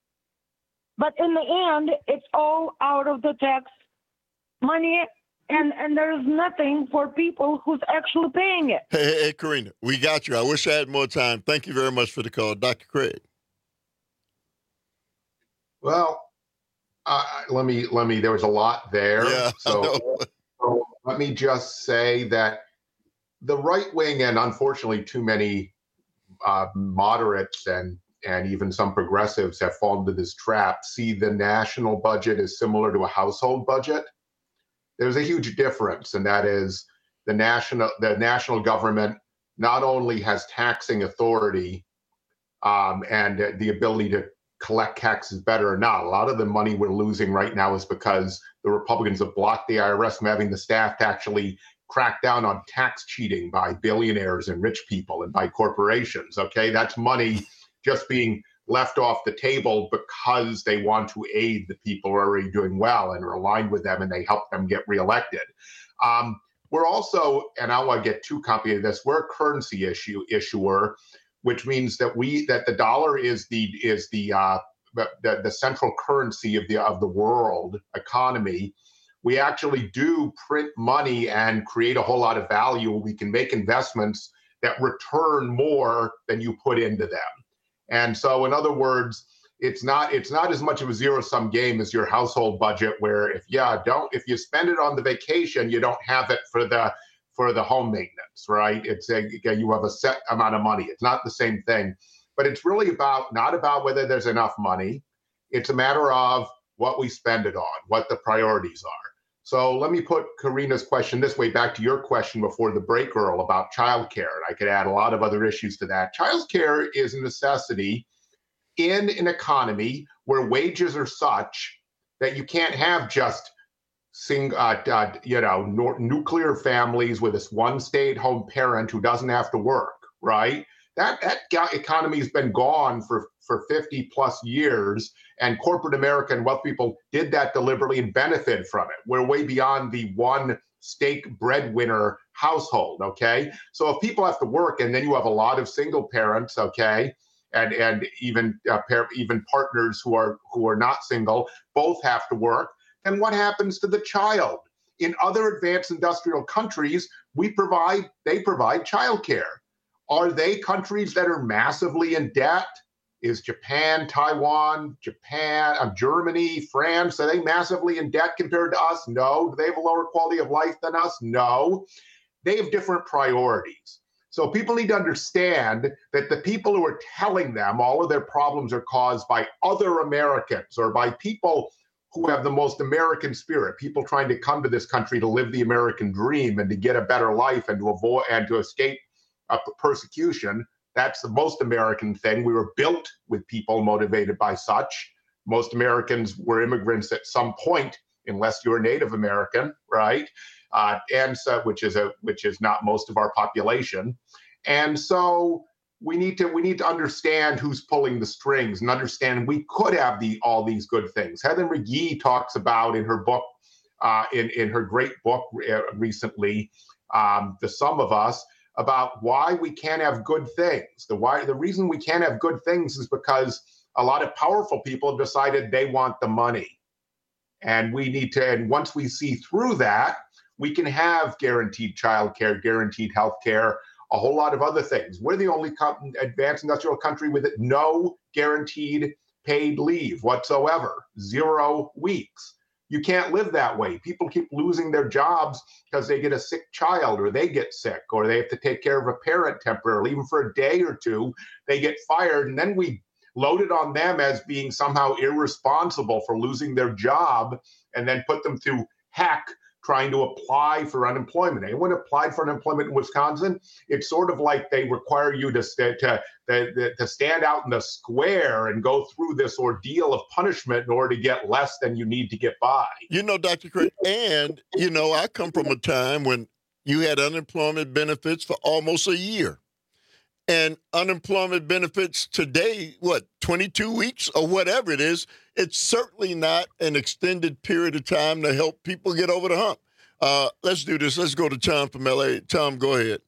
But in the end, it's all out of the tax money, and, and there's nothing for people who's actually paying it. Hey, hey, hey, Karina, we got you. I wish I had more time. Thank you very much for the call. Doctor Craig. Well, Uh, let me, let me, there was a lot there. Yeah, so, so let me just say that the right wing, and unfortunately too many uh, moderates and, and even some progressives have fallen into this trap, see the national budget as similar to a household budget. There's a huge difference, and that is the national, the national government not only has taxing authority um, and the ability to collect taxes better or not. A lot of the money we're losing right now is because the Republicans have blocked the I R S from having the staff to actually crack down on tax cheating by billionaires and rich people and by corporations. Okay, that's money just being left off the table because they want to aid the people who are already doing well and are aligned with them, and they help them get reelected. Um, we're also, and I don't want to get too complicated this, we're a currency issue issuer, which means that we that the dollar is the is the uh, the, the central currency of the of the world economy. We actually do print money and create a whole lot of value. We can make investments that return more than you put into them. And so, in other words, it's not it's not as much of a zero-sum game as your household budget, where if yeah, don't if you spend it on the vacation, you don't have it for the for the home maintenance, right? It's a, you have a set amount of money. It's not the same thing, but it's really about not about whether there's enough money. It's a matter of what we spend it on, what the priorities are. So let me put Karina's question this way, back to your question before the break, Earl, about childcare. And I could add a lot of other issues to that. Childcare is a necessity in an economy where wages are such that you can't have just sing, uh, uh, you know, nor- nuclear families with this one stay-at-home parent who doesn't have to work, right? That that economy has been gone for, for fifty plus years, and corporate America and wealth people did that deliberately and benefited from it. We're way beyond the one steak breadwinner household, okay? So if people have to work, and then you have a lot of single parents, okay, and and even uh, par- even partners who are who are not single, both have to work, then what happens to the child? In other advanced industrial countries, we provide they provide childcare. Are they countries that are massively in debt? Is Japan, Taiwan, Japan, uh, Germany, France, are they massively in debt compared to us? No. Do they have a lower quality of life than us? No. They have different priorities. So people need to understand that the people who are telling them all of their problems are caused by other Americans or by people who have the most American spirit, people trying to come to this country to live the American dream and to get a better life and to avoid and to escape uh, persecution. That's the most American thing. We were built with people motivated by such. Most Americans were immigrants at some point, unless you're Native American, right? Uh, and so, which is a which is not most of our population. And so we need to we need to understand who's pulling the strings and understand we could have the all these good things. Heather McGhee talks about in her book, uh, in in her great book uh, recently, um, The Sum of Us, about why we can't have good things. The why the reason we can't have good things is because a lot of powerful people have decided they want the money. And we need to, and once we see through that, we can have guaranteed childcare, guaranteed health care, a whole lot of other things. We're the only co- advanced industrial country with no guaranteed paid leave whatsoever, zero weeks. You can't live that way. People keep losing their jobs because they get a sick child or they get sick or they have to take care of a parent temporarily, even for a day or two, they get fired. And then we load it on them as being somehow irresponsible for losing their job and then put them through heck trying to apply for unemployment. Anyone applied for unemployment in Wisconsin? It's sort of like they require you to, st- to, to, to stand out in the square and go through this ordeal of punishment in order to get less than you need to get by. You know, Doctor Craig, and, you know, I come from a time when you had unemployment benefits for almost a year. And unemployment benefits today, what, twenty-two weeks or whatever it is, it's certainly not an extended period of time to help people get over the hump. Uh, let's do this. Let's go to Tom from L A. Tom, go ahead.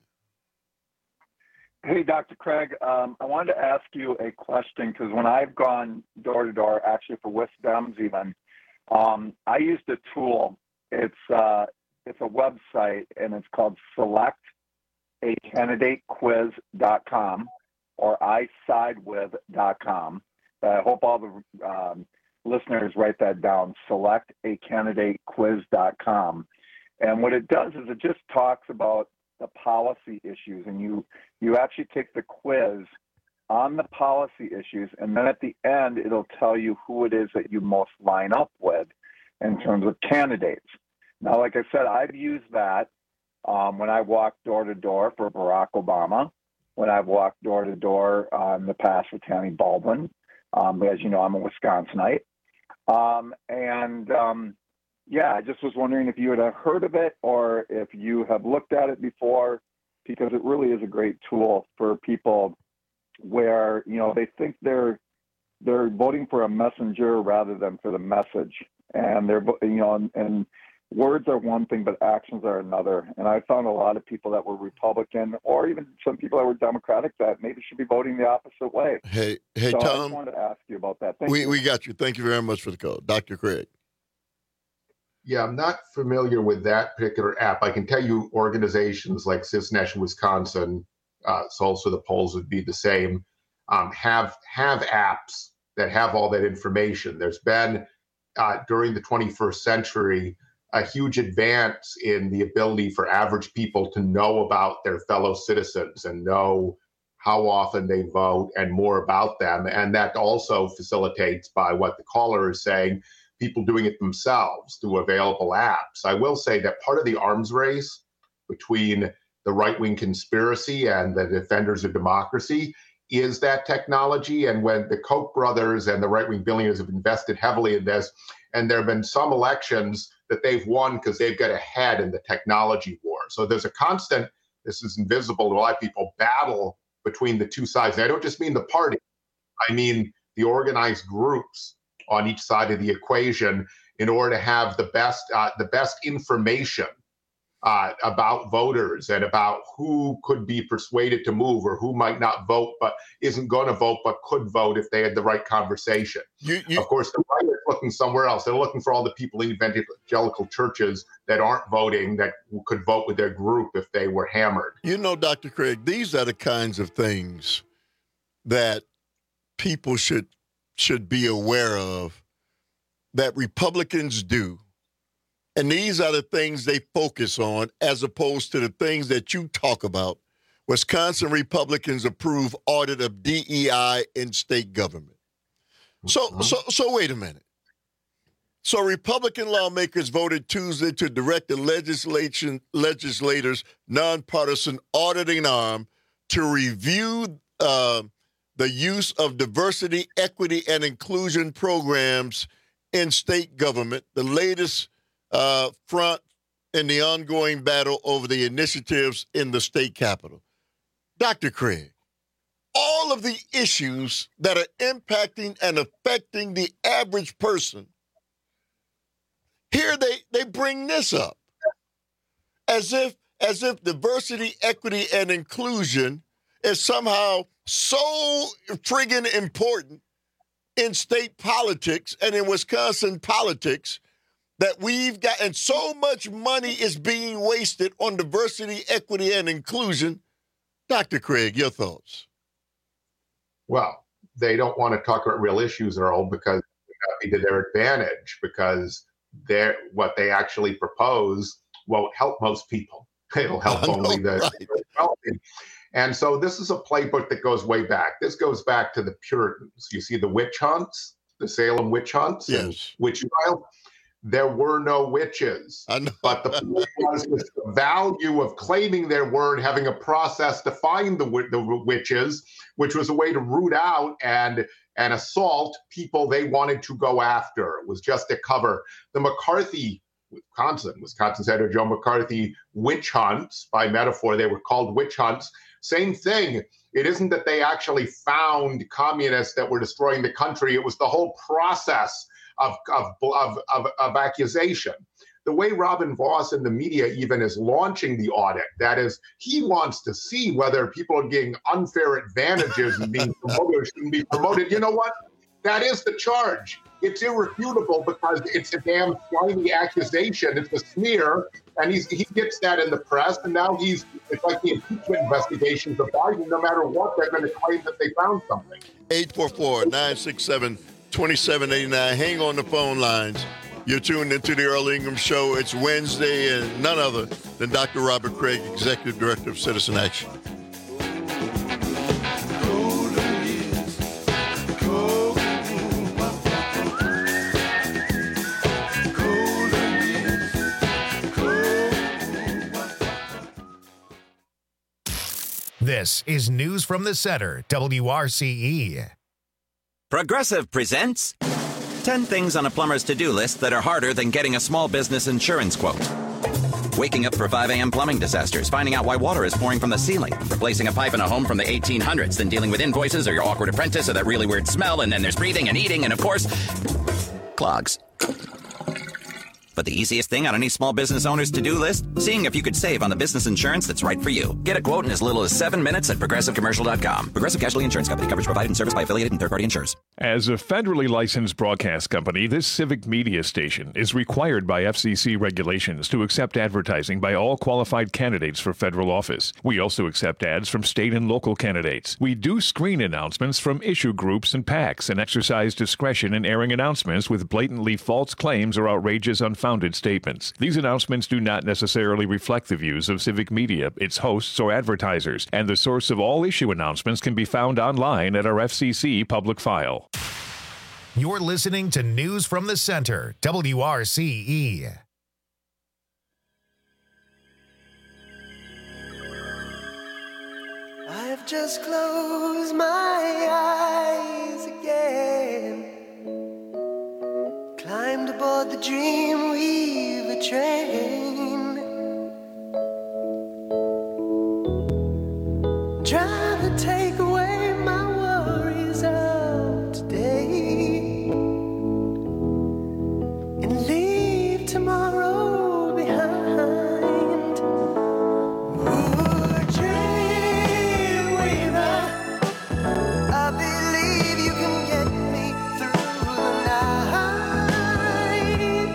Hey, Doctor Craig, um, I wanted to ask you a question because when I've gone door to door, actually for Wisdems even, um, I used a tool. It's uh, it's a website and it's called select a candidate quiz dot com or i side with dot com. I hope all the um, listeners write that down, select a candidate quiz dot com. And what it does is it just talks about the policy issues, and you you actually take the quiz on the policy issues, and then at the end, it'll tell you who it is that you most line up with in terms of candidates. Now, like I said, I've used that Um, when I walked door to door for Barack Obama, when I've walked door to door uh, in the past for Tammy Baldwin, um, as you know, I'm a Wisconsinite. Um, and um, yeah, I just was wondering if you had heard of it or if you have looked at it before, because it really is a great tool for people where, you know, they think they're they're voting for a messenger rather than for the message. And they're, you know, and, and words are one thing, but actions are another. And I found a lot of people that were Republican, or even some people that were Democratic, that maybe should be voting the opposite way. Hey, hey, so I Tom. just wanted to ask you about that. Thank we you. we got you. Thank you very much for the call, Doctor Craig. Yeah, I'm not familiar with that particular app. I can tell you organizations like Cisnation Wisconsin, uh, Souls to the Polls would be the same, um, have have apps that have all that information. There's been, uh, during the twenty-first century, a huge advance in the ability for average people to know about their fellow citizens and know how often they vote and more about them. And that also facilitates, by what the caller is saying, people doing it themselves through available apps. I will say that part of the arms race between the right-wing conspiracy and the defenders of democracy is that technology. And when the Koch brothers and the right-wing billionaires have invested heavily in this, and there have been some elections that they've won because they've got ahead in the technology war. So there's a constant, this is invisible to a lot of people, battle between the two sides. And I don't just mean the party, I mean the organized groups on each side of the equation in order to have the best uh, the best information uh, about voters and about who could be persuaded to move or who might not vote but isn't going to vote but could vote if they had the right conversation. You, you, of course, the right is looking somewhere else. They're looking for all the people in evangelical churches that aren't voting that could vote with their group if they were hammered. You know, Doctor Craig, these are the kinds of things that people should should be aware of that Republicans do. And these are the things they focus on as opposed to the things that you talk about. Wisconsin Republicans approve audit of D E I in state government. So, mm-hmm. so, so wait a minute. So Republican lawmakers voted Tuesday to direct the legislation legislators' nonpartisan auditing arm to review uh, the use of diversity, equity, and inclusion programs in state government, the latest uh, front in the ongoing battle over the initiatives in the state capitol. Doctor Craig, all of the issues that are impacting and affecting the average person, here they, they bring this up as if as if diversity, equity, and inclusion is somehow so friggin' important in state politics and in Wisconsin politics that we've got, and so much money is being wasted on diversity, equity, and inclusion. Doctor Craig, your thoughts? Well, they don't want to talk about real issues, Earl, because it would be to their advantage, because they're, what they actually propose won't help most people. It'll help know, only the right. wealthy. And so this is a playbook that goes way back. This goes back to the Puritans. You see the witch hunts, the Salem witch hunts, yes. and witch trials. There were no witches. But the point was, was the value of claiming there were and having a process to find the, the witches, which was a way to root out and, and assault people they wanted to go after. It was just a cover. The McCarthy, Wisconsin, Wisconsin Senator Joe McCarthy witch hunts, by metaphor, they were called witch hunts. Same thing. It isn't that they actually found communists that were destroying the country. It was the whole process of, of, of, of, of accusation. The way Robin Voss in the media even is launching the audit, that is, he wants to see whether people are getting unfair advantages and being promoted or shouldn't be promoted. You know what? That is the charge. It's irrefutable because it's a damn slimy accusation. It's a smear, and he's, he gets that in the press, and now he's, it's like the impeachment investigations of Biden. No matter what, they're going to claim that they found something. eight four four, nine six seven, two seven eight nine. Hang on the phone lines. You're tuned into the Earl Ingram Show. It's Wednesday, and none other than Doctor Robert Craig, Executive Director of Citizen Action. This is News from the Center, W R C E. Progressive presents ten things on a plumber's to-do list that are harder than getting a small business insurance quote. Waking up for five a.m. plumbing disasters, finding out why water is pouring from the ceiling, replacing a pipe in a home from the eighteen hundreds, then dealing with invoices or your awkward apprentice or that really weird smell, and then there's breathing and eating and, of course, clogs. But the easiest thing on any small business owner's to-do list? Seeing if you could save on the business insurance that's right for you. Get a quote in as little as seven minutes at progressive commercial dot com. Progressive Casualty Insurance Company. Coverage provided and serviced by affiliated and third-party insurers. As a federally licensed broadcast company, this civic media station is required by F C C regulations to accept advertising by all qualified candidates for federal office. We also accept ads from state and local candidates. We do screen announcements from issue groups and PACs and exercise discretion in airing announcements with blatantly false claims or outrageous, unfounded statements. These announcements do not necessarily reflect the views of civic media, its hosts, or advertisers, and the source of all issue announcements can be found online at our F C C public file. You're listening to News from the Center, W R C E. I've just closed my eyes again, climbed aboard the Dreamweaver train, trying to take away my worries of today and leave tomorrow behind. Ooh, Dreamweaver, I believe you can get me through the night.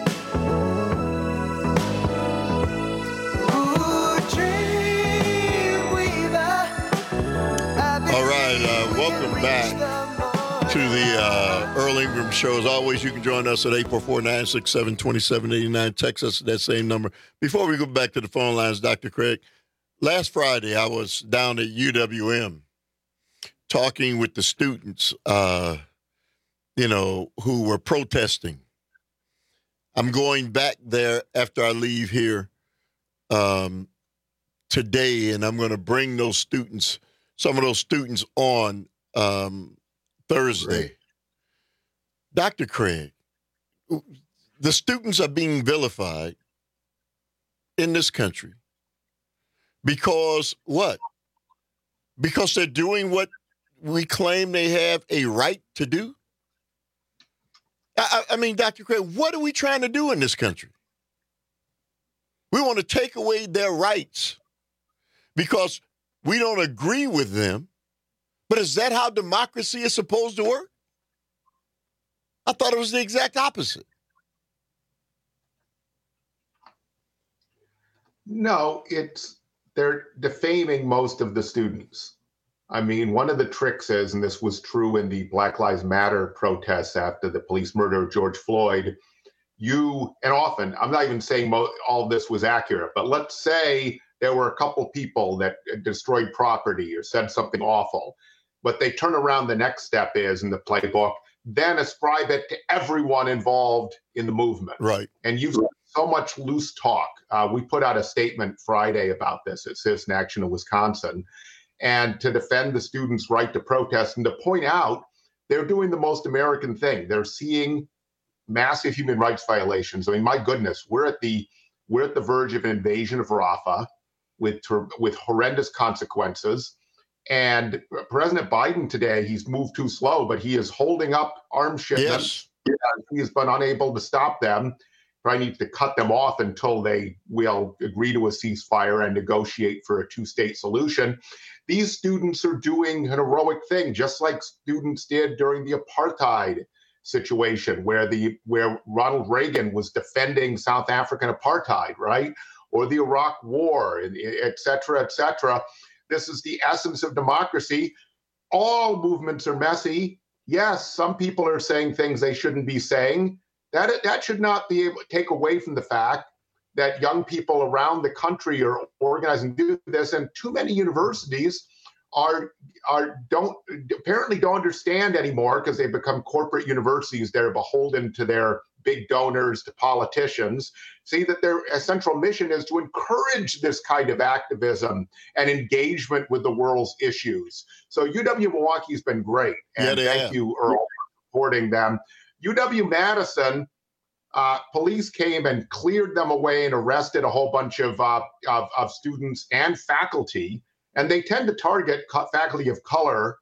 Ooh, Dreamweaver, All right, uh, welcome back to the uh, Earl Ingram Show. As always, you can join us at eight four four, nine six seven, two seven eight nine. Text us at that same number. Before we go back to the phone lines, Doctor Craig, last Friday I was down at U W M talking with the students, uh, you know, who were protesting. I'm going back there after I leave here um, today, and I'm going to bring those students, some of those students on um, Thursday. Doctor Craig, the students are being vilified in this country because what? Because they're doing what we claim they have a right to do? I, I mean, Doctor Craig, what are we trying to do in this country? We want to take away their rights because we don't agree with them. But is that how democracy is supposed to work? I thought it was the exact opposite. No, it's they're defaming most of the students. I mean, one of the tricks is, and this was true in the Black Lives Matter protests after the police murder of George Floyd, you, and often, I'm not even saying mo- all of this was accurate, but let's say there were a couple people that destroyed property or said something awful. What they turn around, the next step is in the playbook, then ascribe it to everyone involved in the movement. Right. And you've got so much loose talk. Uh, we put out a statement Friday about this at Citizen Action in Wisconsin, and to defend the students' right to protest and to point out they're doing the most American thing. They're seeing massive human rights violations. I mean, my goodness, we're at the we're at the verge of an invasion of Rafah with with horrendous consequences. And President Biden today, he's moved too slow, but he is holding up arms shipments. Yes. He has been unable to stop them. Probably needs to cut them off until they will agree to a ceasefire and negotiate for a two-state solution. These students are doing an heroic thing, just like students did during the apartheid situation, where the where Ronald Reagan was defending South African apartheid, right? Or the Iraq War, et cetera, et cetera. This is the essence of democracy. All movements are messy. Yes, some people are saying things they shouldn't be saying. That that should not be able to take away from the fact that young people around the country are organizing to do this, and too many universities are are don't apparently don't understand anymore because they've become corporate universities. They're beholden to their big donors, to politicians. See that their central mission is to encourage this kind of activism and engagement with the world's issues. So U W-Milwaukee has been great, and yeah, thank have. you, Earl, for supporting them. U W-Madison, uh, police came and cleared them away and arrested a whole bunch of, uh, of, of students and faculty, and they tend to target co- faculty of color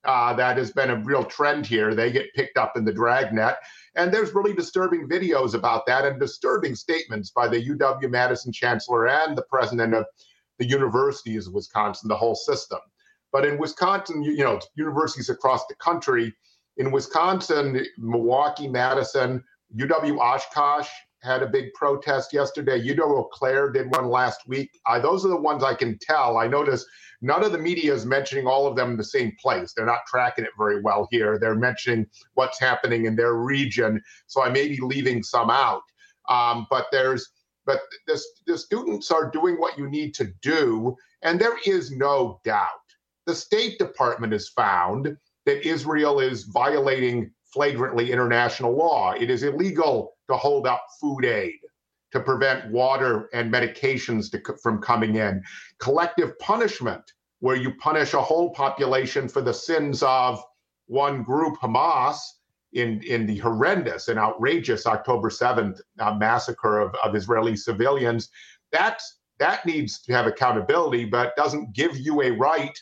Uh, that has been a real trend here. They get picked up in the dragnet. And there's really disturbing videos about that and disturbing statements by the U W-Madison chancellor and the president of the universities of Wisconsin, the whole system. But in Wisconsin, you, you know, universities across the country, in Wisconsin, Milwaukee, Madison, U W-Oshkosh had a big protest yesterday. U W-Eau Claire did one last week. I, those are the ones I can tell. I notice none of the media is mentioning all of them in the same place. They're not tracking it very well here. They're mentioning what's happening in their region. So I may be leaving some out. Um, but there's, but the, the students are doing what you need to do. And there is no doubt. The State Department has found that Israel is violating flagrantly international law. It is illegal to hold up food aid, to prevent water and medications to, from coming in. Collective punishment, where you punish a whole population for the sins of one group, Hamas, in, in the horrendous and outrageous October seventh uh, massacre of, of Israeli civilians. That's, that needs to have accountability, but doesn't give you a right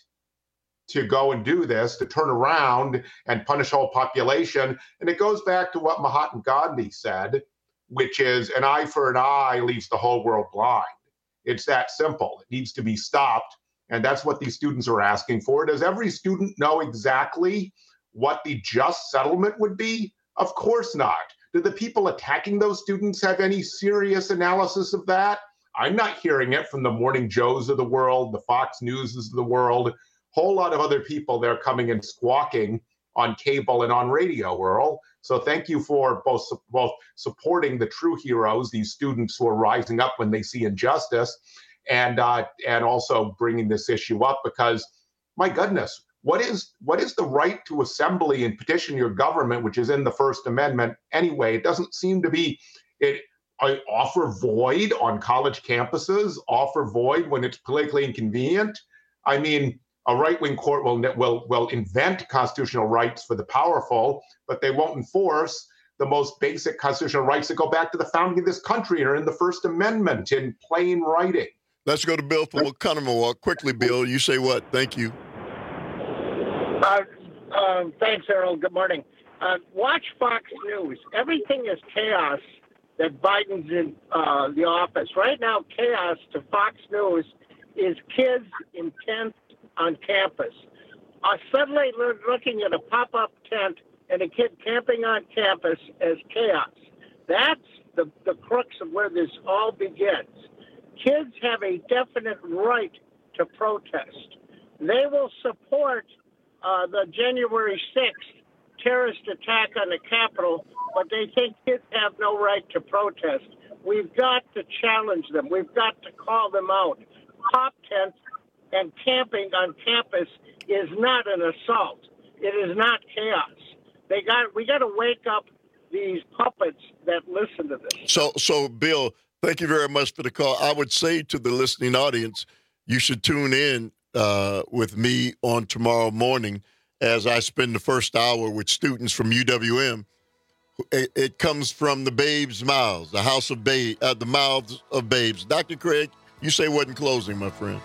to go and do this, to turn around and punish a whole population. And it goes back to what Mahatma Gandhi said, which is an eye for an eye leaves the whole world blind. It's that simple. It needs to be stopped. And that's what these students are asking for. Does every student know exactly what the just settlement would be? Of course not. Do the people attacking those students have any serious analysis of that? I'm not hearing it from the Morning Joes of the world, the Fox Newses of the world. Whole lot of other people they're coming and squawking on cable and on radio, Earl. So thank you for both, both supporting the true heroes, these students who are rising up when they see injustice, and uh, and also bringing this issue up because, my goodness, what is what is the right to assembly and petition your government, which is in the First Amendment anyway? It doesn't seem to be it. I offer void on college campuses, offer void when it's politically inconvenient. I mean, a right-wing court will, will, will invent constitutional rights for the powerful, but they won't enforce the most basic constitutional rights that go back to the founding of this country and are in the First Amendment in plain writing. Let's go to Bill from Oconomowoc. Quickly, Bill, you say what? Thank you. Uh, um, thanks, Errol. Good morning. Uh, watch Fox News. Everything is chaos that Biden's in uh, the office. Right now, chaos to Fox News is kids in tents on campus. Uh, suddenly looking at a pop-up tent and a kid camping on campus as chaos. That's the, the crux of where this all begins. Kids have a definite right to protest. They will support uh, the January sixth terrorist attack on the Capitol, but they think kids have no right to protest. We've got to challenge them. We've got to call them out. Pop tents and camping on campus is not an assault. It is not chaos. They got. We got to wake up these puppets that listen to this. So, so Bill, thank you very much for the call. I would say to the listening audience, you should tune in uh, with me on tomorrow morning as I spend the first hour with students from U W M. It, it comes from the babes' mouths, the house of babes, uh, the mouths of babes. Doctor Craig, you say what in closing, my friend?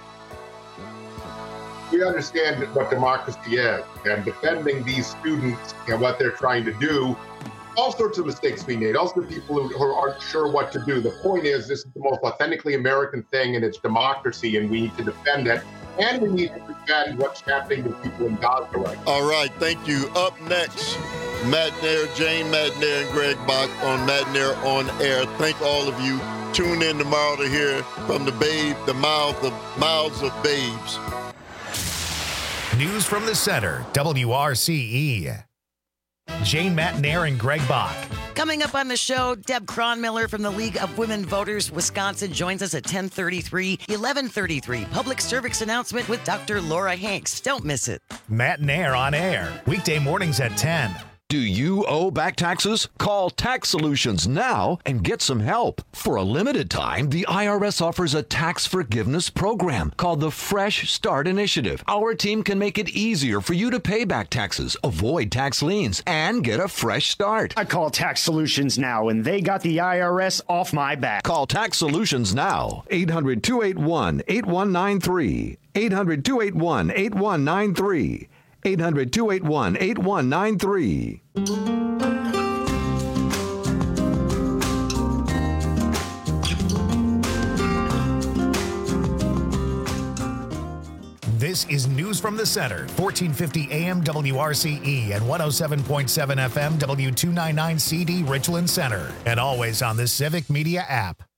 We understand what democracy is, and defending these students and what they're trying to do, all sorts of mistakes being made, also people who, who aren't sure what to do. The point is, this is the most authentically American thing, and it's democracy, and we need to defend it. And we need to defend what's happening to people in Gaza right now. All right, thank you. Up next, Matt Nair, Jane McNair, and Greg Bach on Matt Nair on Air. Thank all of you. Tune in tomorrow to hear from the babe, the mouth of mouths of babes. News from the Center, W R C E. Jane McNair and Greg Bach. Coming up on the show, Deb Cronmiller from the League of Women Voters Wisconsin joins us at ten thirty-three, eleven thirty-three. Public service announcement with Doctor Laura Hanks. Don't miss it. Matt Nair on air, weekday mornings at ten. Do you owe back taxes? Call Tax Solutions now and get some help. For a limited time, the I R S offers a tax forgiveness program called the Fresh Start Initiative. Our team can make it easier for you to pay back taxes, avoid tax liens, and get a fresh start. I call Tax Solutions now, and they got the I R S off my back. Call Tax Solutions now. eight hundred, two eight one, eight one nine three. eight hundred, two eight one, eight one nine three. eight hundred, two eight one, eight one nine three. This is News from the Center, fourteen fifty A M W R C E and one oh seven point seven F M W two ninety-nine C D Richland Center, and always on the Civic Media app.